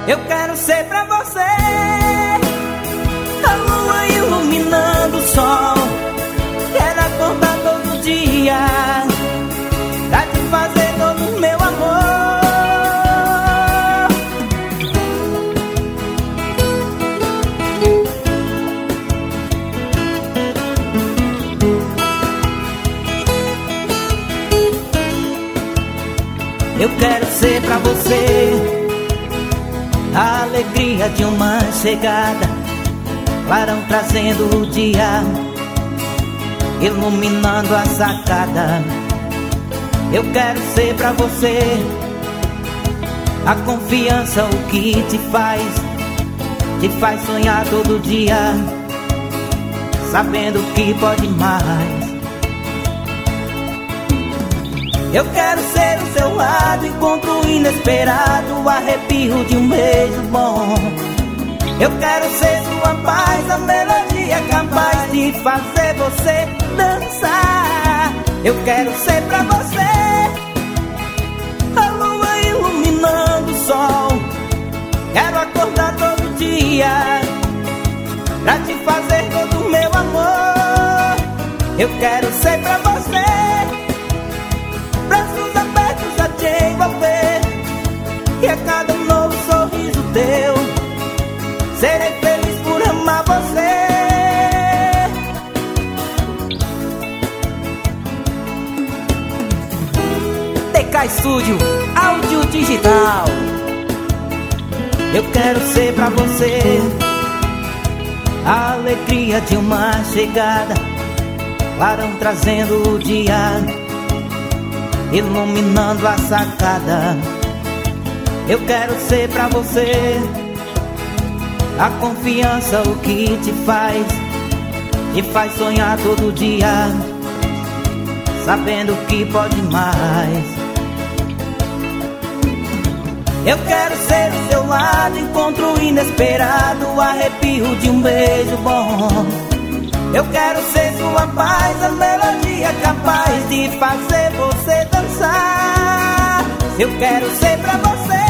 Eu quero ser pra você a lua iluminando o sol. Quero acordar todo dia pra te fazer todo o meu amor. Eu quero ser pra você a alegria de uma chegada, clarão trazendo o dia, iluminando a sacada. Eu quero ser pra você a confiança, o que te faz sonhar todo dia, sabendo que pode mais. Eu quero ser o seu lado, encontro inesperado, o arrepio de um beijo bom. Eu quero ser sua paz, a melodia capaz de fazer você dançar. Eu quero ser pra você a lua iluminando o sol. Quero acordar todo dia pra te fazer todo o meu amor. Eu quero ser pra você braços abertos a te envolver, e a cada novo sorriso teu serei feliz por amar você. TK Studio, áudio digital. Eu quero ser pra você a alegria de uma chegada, clarão trazendo o dia, iluminando a sacada. Eu quero ser pra você a confiança, o que te faz sonhar todo dia, sabendo que pode mais. Eu quero ser o seu lado, encontro inesperado, o arrepio de um beijo bom. Eu quero ser sua paz, a melodia capaz de fazer você dançar. Eu quero ser pra você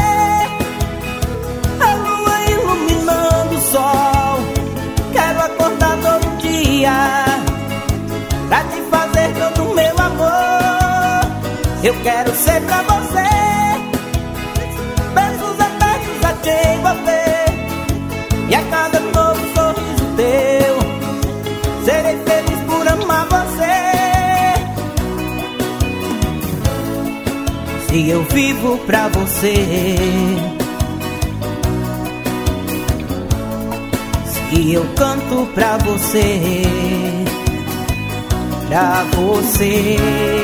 a lua iluminando o sol. Quero acordar todo dia pra te fazer todo o meu amor. Eu quero ser pra você beijos abertos a te envolver, e a cada novo sorriso teu serei feliz por amar você. Se eu vivo pra você, se eu canto pra você, pra você.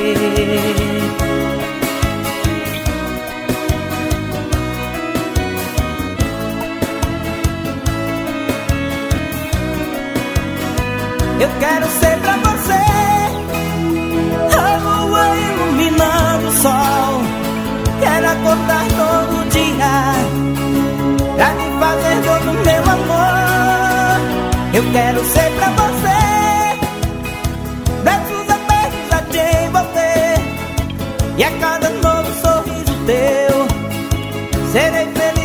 Eu quero ser pra você a lua iluminando o sol. Quero acordar todo dia pra te fazer todo o meu amor. Eu quero ser pra você braços abertos a te envolver, e a cada novo sorriso teu serei feliz